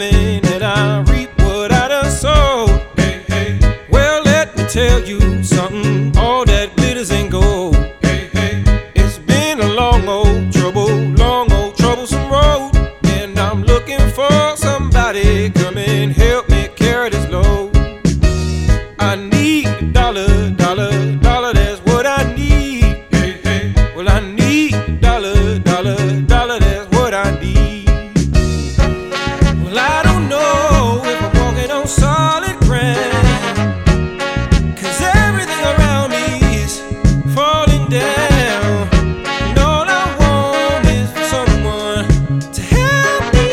coming, and I reap what I done sowed. Hey, hey, Well, let me tell you something, all that glitters ain't gold. hey, hey. It's been a long old troublesome road, and I'm looking for somebody come and help me carry this load. I need a dollar, that's what I need. Hey, hey. Well, I need a dollar, that's what I need. Well, I don't know if I'm walking on solid ground, 'cause everything around me is falling down. And all I want is for someone to help me.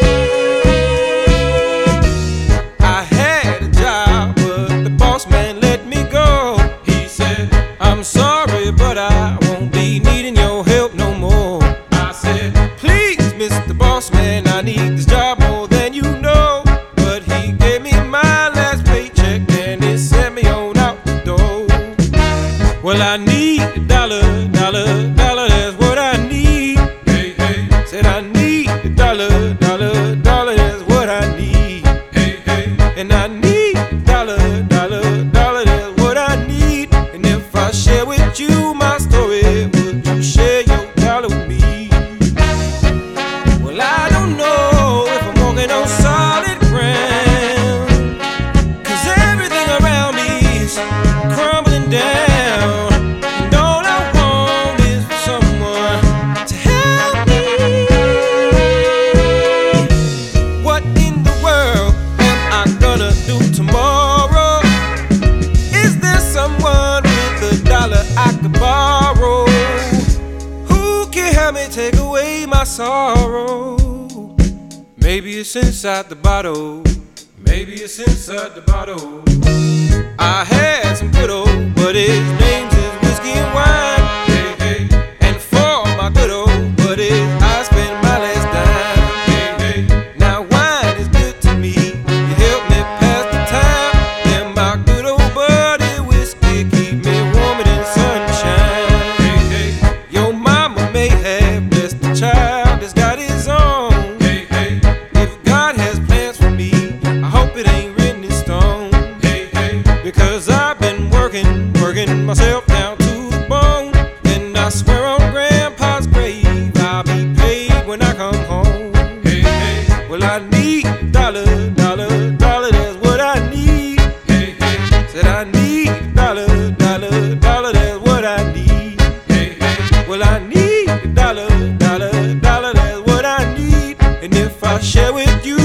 I had a job, but the boss man let me go. He said, I'm sorry, but I won't be needing your help no more. I said, Please, Mr. Boss Man, I need this job more than you know. But he gave me my last paycheck and he sent me on out the door. Well, I need a dollar, that's what I need. hey, hey, Said I need a dollar, that's what I need. hey, hey. And I need a dollar, that's what I need. And if I share with you my story, would you share your dollar with me? Well, I don't know if I'm walking on solid ground, 'cause everything around me is crumbling down. And all I want is for someone to help me. What in the world am I gonna do tomorrow? Is there someone with a dollar I could borrow? Who can help me take away my sorrow? Maybe it's inside the bottle. Maybe it's inside the bottle. I had some good old buddies, names is whiskey and wine. Hey, hey, And for my good old buddies, I spend my last dime. hey, hey. Now wine is good to me, you help me pass the time. And my good old buddy whiskey keep me warmer than sunshine. Hey, hey, Your mama may have blessed the child that's got his own. hey, hey, If God has plans for me, I hope it ain't written in stone. hey, hey. Because I've been working myself down to the bone. And I swear on Grandpa's grave, I'll be paid when I come home. Hey, hey, Well, I need a dollar, that's what I need. hey, hey, Said I need a dollar, that's what I need. hey, hey. Well, I need a dollar, that's what I need. And if I share with you